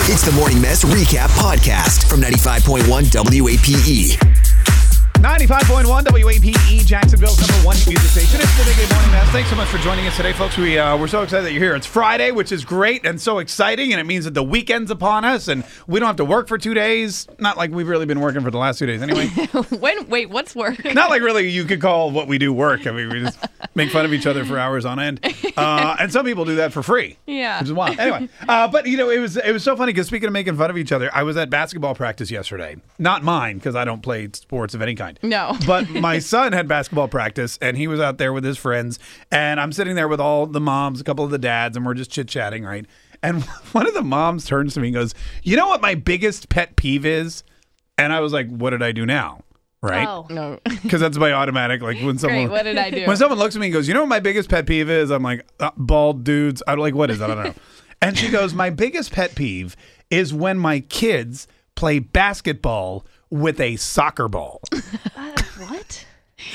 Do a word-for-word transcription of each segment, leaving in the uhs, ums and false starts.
It's the Morning Mess Recap Podcast from ninety-five point one W A P E. ninety-five point one W A P E, Jacksonville's number one music station. It's the Big A Morning Mess. Thanks so much for joining us today, folks. We, uh, we're so excited that you're here. It's Friday, which is great and so exciting, and it means that the weekend's upon us, and we don't have to work for two days. Not like we've really been working for the last two days anyway. when Wait, what's work? Not like really you could call what we do work. I mean, we just make fun of each other for hours on end. Uh, and some people do that for free. Yeah. Which is wild. Anyway, uh, but, you know, it was it was so funny because speaking of making fun of each other, I was at basketball practice yesterday. Not mine, because I don't play sports of any kind. No. But my son had basketball practice, and he was out there with his friends, and I'm sitting there with all the moms, a couple of the dads, and we're just chit-chatting, right? And one of the moms turns to me and goes, you know what my biggest pet peeve is? And I was like, what did I do now? Right? Oh. No. Because that's my automatic, like when someone... Great, what did I do? When someone looks at me and goes, you know what my biggest pet peeve is? I'm like, uh, bald dudes. I'm like, what is that? I don't know. And she goes, my biggest pet peeve is when my kids play basketball with a soccer ball. Uh, what?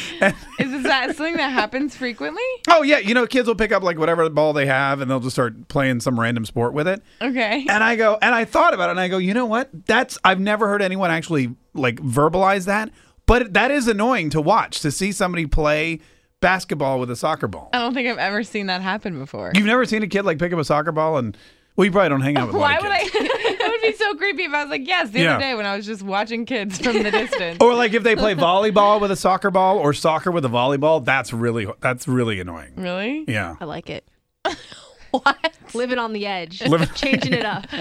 Is that something that happens frequently? Oh, yeah. You know, kids will pick up like whatever ball they have and they'll just start playing some random sport with it. Okay. And I go, and I thought about it and I go, you know what? That's, I've never heard anyone actually like verbalize that, but that is annoying to watch, to see somebody play basketball with a soccer ball. I don't think I've ever seen that happen before. You've never seen a kid like pick up a soccer ball and, well, you probably don't hang out with a lot Why of would I? kids. It would be so creepy if I was like, yes, the Yeah. other day when I was just watching kids from the distance. Or like if they play volleyball with a soccer ball or soccer with a volleyball, that's really that's really annoying. Really? Yeah. I like it. What? Living on the edge. Living- Changing it up.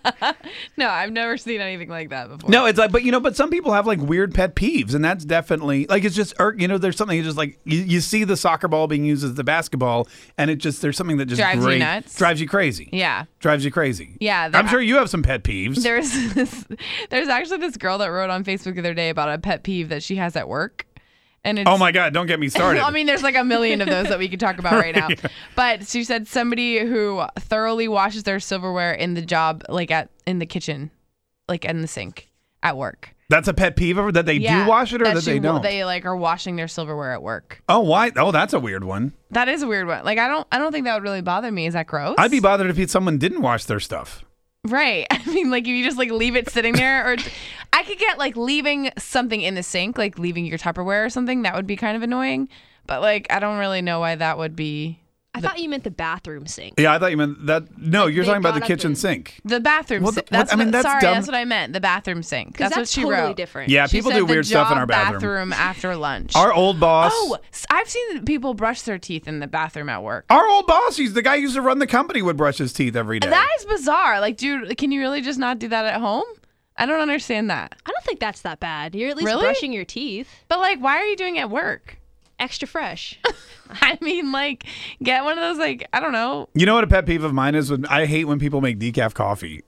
No, I've never seen anything like that before. No, it's like, but you know, but some people have like weird pet peeves, and that's definitely like it's just, you know, there's something just like you, you see the soccer ball being used as the basketball, and it just there's something that just Drives you great, nuts? drives you crazy. Yeah. Drives you crazy. Yeah, there- I'm sure you have some pet peeves. There's this, there's actually this girl that wrote on Facebook the other day about a pet peeve that she has at work. And it's, Oh my God! Don't get me started. I mean, there's like a million of those that we could talk about right now. Yeah. But she said somebody who thoroughly washes their silverware in the job, like at in the kitchen, like in the sink at work. That's a pet peeve of- that they Yeah, do wash it or that, she they wa- don't. They like are washing their silverware at work. Oh, why? Oh, that's a weird one. That is a weird one. Like I don't, I don't think that would really bother me. Is that gross? I'd be bothered if someone didn't wash their stuff. Right. I mean, like if you just like leave it sitting there, or I could get like leaving something in the sink, like leaving your Tupperware or something. That would be kind of annoying. But like, I don't really know why that would be. I thought you meant the bathroom sink. Yeah, I thought you meant that. No, Like you're they talking about the got up kitchen and- sink. The bathroom Well, sink. th- what- That's I mean, what, that's sorry, dumb. that's what I meant. The bathroom sink. That's, Because what that's she totally wrote. different. Yeah, She people said do the weird stuff in our job bathroom. bathroom after lunch. Our old boss. Oh, s- I've seen people brush their teeth in the bathroom at work. Our old boss, he's the guy who used to run the company, would brush his teeth every day. That is bizarre. Like, dude, can you really just not do that at home? I don't understand that. I don't think that's that bad. You're at least Really? brushing your teeth. But like, why are you doing it at work? Extra fresh. I mean, like, get one of those, like, I don't know. You know what a pet peeve of mine is? When I hate when people make decaf coffee.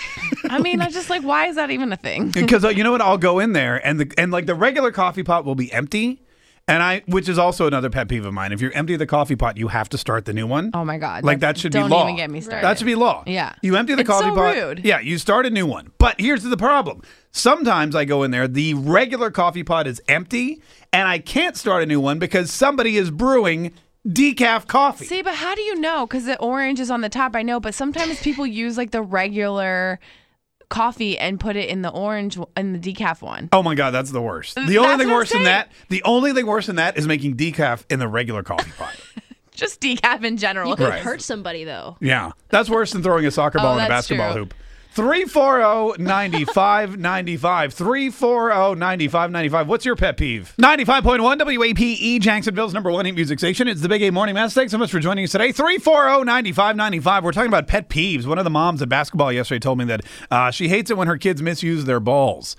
I mean, I just like, why is that even a thing? Because uh, you know what? I'll go in there and the and like the regular coffee pot will be empty. And I, which is also another pet peeve of mine. If you empty the coffee pot, you have to start the new one. Oh my God. Like That's- that should don't be law. even get me started. That should be law. Yeah. You empty the It's coffee so pot. rude. Yeah, you start a new one. But here's the problem. Sometimes I go in there, the regular coffee pot is empty, and I can't start a new one because somebody is brewing decaf coffee. See, but how do you know? Because the orange is on the top, I know. But sometimes people use like the regular coffee and put it in the orange, in the decaf one. Oh my God, that's the worst. The only That's thing what I'm worse than saying. that, the only thing worse than that is making decaf in the regular coffee pot. Just decaf in general. You could Right. hurt somebody, though. Yeah, that's worse than throwing a soccer Oh, ball in a that's basketball true. hoop. three four zero, nine five nine five. three four zero, nine five nine five. What's your pet peeve? ninety-five point one W A P E, Jacksonville's number one hit music station. It's the Big A Morning Mass. Thanks so much for joining us today. three four zero, nine five nine five. We're talking about pet peeves. One of the moms at basketball yesterday told me that uh, she hates it when her kids misuse their balls.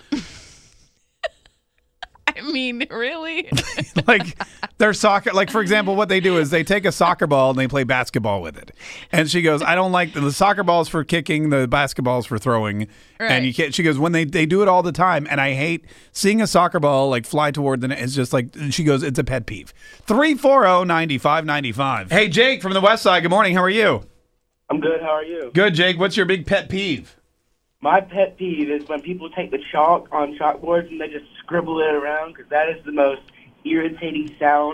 I mean, really? Like their soccer, like for example, what they do is they take a soccer ball and they play basketball with it. And she goes, I don't like the, the soccer balls for kicking, the basketballs for throwing. Right. And you can't, she goes, when they, they do it all the time. And I hate seeing a soccer ball like fly toward the net. It's just like, she goes, it's a pet peeve. three four zero, nine five nine five. Hey, Jake from the West Side. Good morning. How are you? I'm good. How are you? Good, Jake. What's your big pet peeve? My pet peeve is when people take the chalk on chalkboards and they just scribble it around, because that is the most irritating sound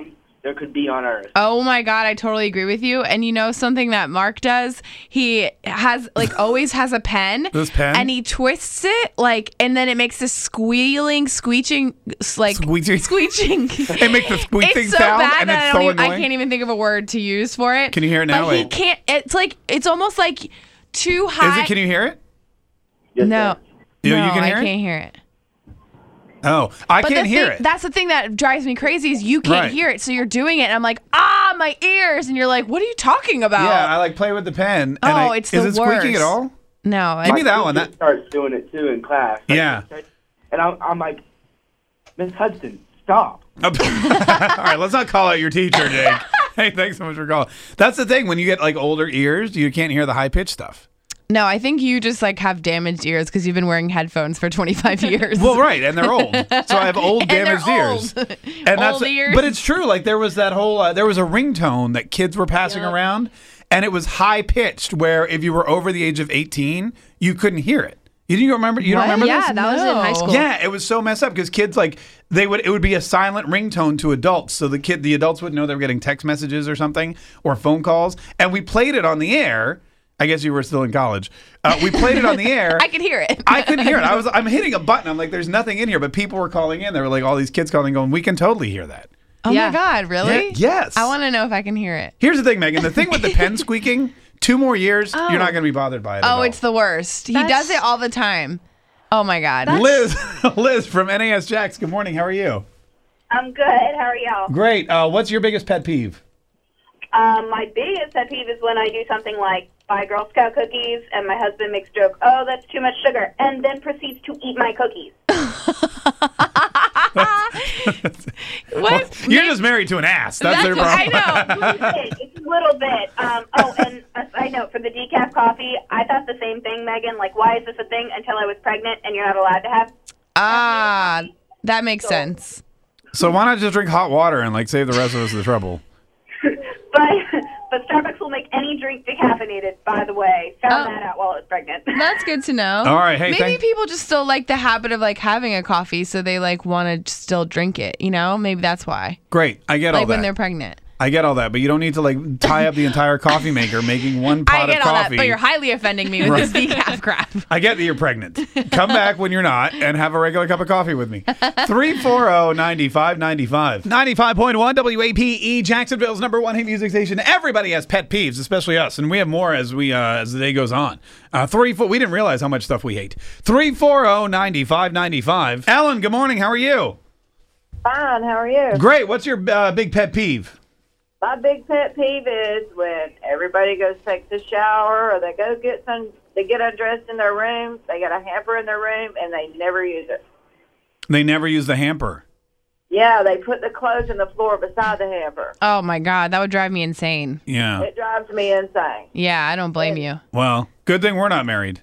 there could be on Earth. Oh my God, I totally agree with you. And you know something that Mark does? He has like always has a pen. This pen? And he twists it like, and then it makes this squealing, screeching, s- like Squeegee. screeching. It makes the squeaking It's so sound, bad and that it's I, so don't even, I annoying. can't even think of a word to use for it. Can you hear it now? But he Wait. can't. It's like it's almost like too high. Is it? Can you hear it? Yes, No, sir. You- you no, can hear I it? can't hear it. Oh, I But can't the hear thing, it. That's the thing that drives me crazy is you can't Right. hear it. So you're doing it, and I'm like, ah, my ears, and you're like, what are you talking about? Yeah, I like play with the pen. And Oh, I, it's is the it squeaking worst. at all? No, Give me I, that My one. sister That starts doing it too in class. Like, Yeah. And I'm, I'm like, Miss Hudson, stop. All right, let's not call out your teacher, Jake. Hey, thanks so much for calling. That's the thing. When you get like older ears, you can't hear the high pitched stuff. no, I think you just like have damaged ears because you've been wearing headphones for twenty-five years. Well, right, and they're old, so I have old And they're damaged ears. old. And that's, Old ears. but it's true. Like there was that whole, uh, there was a ringtone that kids were passing around, and it was high pitched. Where if you were over the age of eighteen, you couldn't hear it. You didn't remember? You What? don't remember Yeah, this? that was in high No. school. Yeah, it was so messed up because kids like they would it would be a silent ringtone to adults, so the kid the adults wouldn't know they were getting text messages or something or phone calls, and we played it on the air. I guess you were still in college. Uh, we played it on the air. I could hear it. I couldn't hear it. I was I'm hitting a button. I'm like, there's nothing in here, but people were calling in. There were like all these kids calling, going, we can totally hear that. Oh Yeah. my God, really? Yeah, yes. I want to know if I can hear it. Here's the thing, Megan. The thing with the pen squeaking, two more years, Oh. you're not going to be bothered by it. at Oh, all. it's the worst. He That's- does it all the time. Oh my God. Liz. Liz from N A S Jacks. Good morning. How are you? I'm good. How are y'all? Great. Uh, what's your biggest pet peeve? Um, my biggest pet peeve is when I do something like buy Girl Scout cookies and my husband makes a joke, oh, that's too much sugar, and then proceeds to eat my cookies. What? You're just married to an ass. That's, their That's- problem. I know. It's a little bit. Um, oh, and a side note, for the decaf coffee, I thought the same thing, Megan. Like, why is this a thing until I was pregnant and you're not allowed to have? Ah, that makes sense. So why not just drink hot water and like save the rest of us the trouble? But but Starbucks will make any drink decaffeinated, by the way. Found Oh. that out while I was pregnant. That's good to know. All right, hey, maybe thank- people just still like the habit of like having a coffee, so they like want to still drink it. You know, maybe that's why. Great. I get all Like that. when they're pregnant. I get all that, but you don't need to like tie up the entire coffee maker making one pot I get of all coffee. that, but you're highly offending me with this decaf crap. I get that you're pregnant. Come back when you're not and have a regular cup of coffee with me. three four zero, nine five nine five. ninety-five point one W A P E, Jacksonville's number one hit music station. Everybody has pet peeves, especially us, and we have more as we uh, as the day goes on. Uh, three four. We didn't realize how much stuff we hate. three four zero, nine five nine five. Ellen, good morning. How are you? Fine, how are you? Great. What's your uh, big pet peeve? My big pet peeve is when everybody goes take the shower or they go get some, they get undressed in their room, they got a hamper in their room, and they never use it. They never use the hamper. Yeah, they put the clothes on the floor beside the hamper. Oh my God, that would drive me insane. Yeah. It drives me insane. Yeah, I don't blame you. Well, good thing we're not married.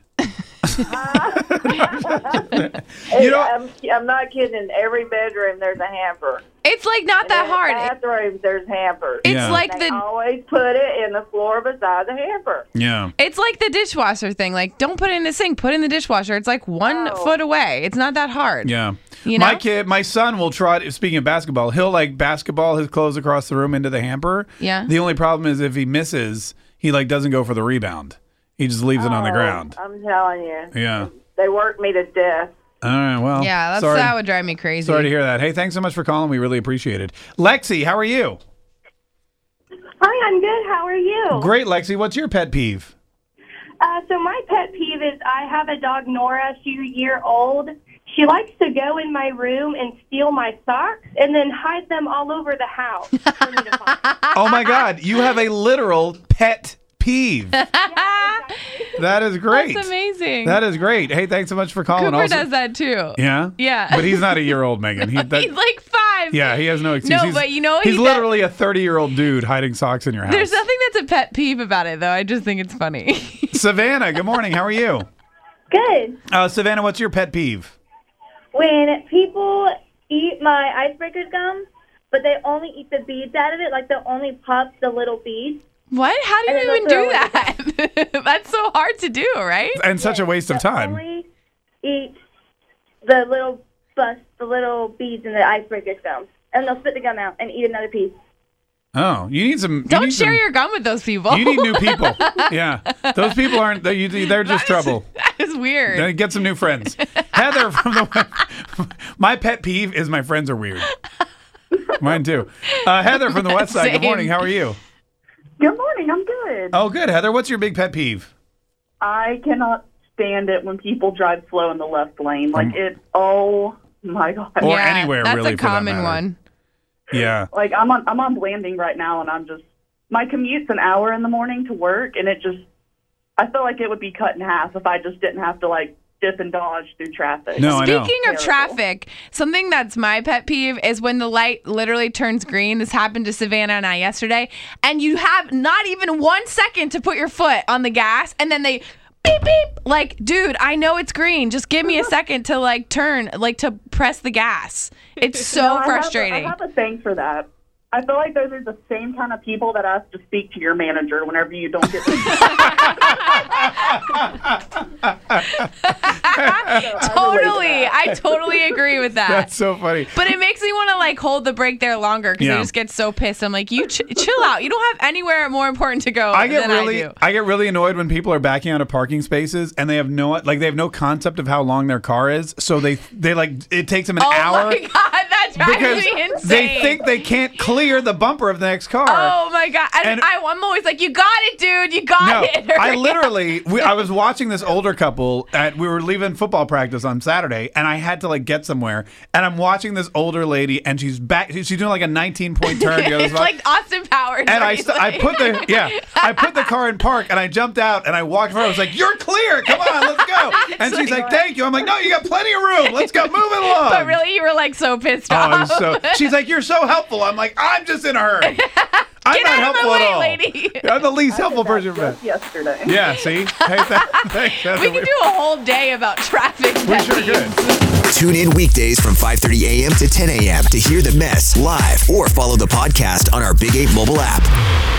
Hey, You know- I'm, I'm not kidding. In every bedroom, there's a hamper. It's like not that In the hard. It- bathrooms, there's hampers. It's Yeah. like They the always put it in the floor beside the hamper. Yeah. it's like the dishwasher thing. Like, don't put it in the sink. Put it in the dishwasher. It's like one Oh. foot away. It's not that hard. Yeah. You My know? kid, my son will try to, speaking of basketball, he'll like basketball his clothes across the room into the hamper. Yeah. The only problem is if he misses, he like doesn't go for the rebound. He just leaves it on the Oh, ground. I'm telling you. Yeah. They work me to death. All right. Well, Yeah, that's sorry, that would drive me crazy. sorry to hear that. Hey, thanks so much for calling. We really appreciate it. Lexi, how are you? Hi, I'm good. How are you? Great, Lexi. What's your pet peeve? Uh, so my pet peeve is I have a dog, Nora. She's a year old. She likes to go in my room and steal my socks and then hide them all over the house for me to find. Oh my God, you have a literal pet peeve. That is great. That's amazing. That is great. Hey, thanks so much for calling. Cooper also, does that too. Yeah. Yeah. But he's not a year old, Megan. He, that, He's like five. yeah, he has no excuse. No, he's, but you know what? he's He- literally a thirty-year-old dude hiding socks in your house. There's nothing that's a pet peeve about it, though. I just think it's funny. Savannah, good morning. How are you? Good. Uh, Savannah, what's your pet peeve? When people eat my icebreaker gum, but they only eat the beads out of it, like they'll only pop the little beads. What? How do And you then even they'll do throw it that? That's so hard to do, right? And such a waste of They'll time. Only eat the little bust, the little beads in the icebreaker gum, and they'll spit the gum out and eat another piece. Oh, you need some. You Don't need share some, your gun with those people. You need new people. Yeah, those people aren't. They, they're just That is- trouble. That is weird. Then get some new friends. Heather from the. My pet peeve is my friends are weird. Mine too. Uh, Heather from the West Side. Good Same. morning. How are you? Good morning. I'm good. Oh, good. Heather, what's your big pet peeve? I cannot stand it when people drive slow in the left lane. Like it. Oh my god. Or yeah, anywhere, that's really, a for that common matter. one. Yeah. Like I'm on I'm on Blanding right now, and I'm just my commute's an hour in the morning to work, and it just I feel like it would be cut in half if I just didn't have to like dip and dodge through traffic. No, I know. Speaking of Terrible. traffic, something that's my pet peeve is when the light literally turns green. This happened to Savannah and I yesterday, and you have not even one second to put your foot on the gas, and then they beep beep. Like, dude, I know it's green. Just give me a second to like turn, like to press the gas. It's so No, I have a- frustrating. I have a thing for that. I feel like those are the same kind of people that ask to speak to your manager whenever you don't get. Totally, I totally agree with that. That's so funny. But it makes me want to like hold the brake there longer because Yeah. I just get so pissed. I'm like, you ch- chill out. You don't have anywhere more important to go I get than really, I do. I, get really annoyed when people are backing out of parking spaces and they have no, like, they have no concept of how long their car is. So they, they like, it takes them an Oh hour my god, that drives because me insane. they think they can't clear the bumper of the next car. Oh my god! And, And- I, I'm always like, "You got it, dude. You got No, it." I literally, we, I was watching this older couple at, we were leaving football practice on Saturday and I had to like get somewhere and I'm watching this older lady and she's back, she's doing like a nineteen point turn. to the other It's side. like Austin Powers. And I, right? st- I put the yeah, I put the car in park and I jumped out and I walked forward. I was like, "You're clear, come on, let's go." And she's like, "Thank you." I'm like, "No, you got plenty of room. Let's go, move it along." But really, you were like so pissed oh, off. I was so. She's like, "You're so helpful." I'm like, "I'm just in a hurry. I'm Get not out of helpful my way, at all. lady. I'm the least helpful person you've met." Just yesterday. Yeah, see, hey, th- thanks. Heather. we could do a whole day about traffic. We pet sure peeves. could. Tune in weekdays from five thirty a.m. to ten a.m. to hear the mess live or follow the podcast on our Big eight mobile app.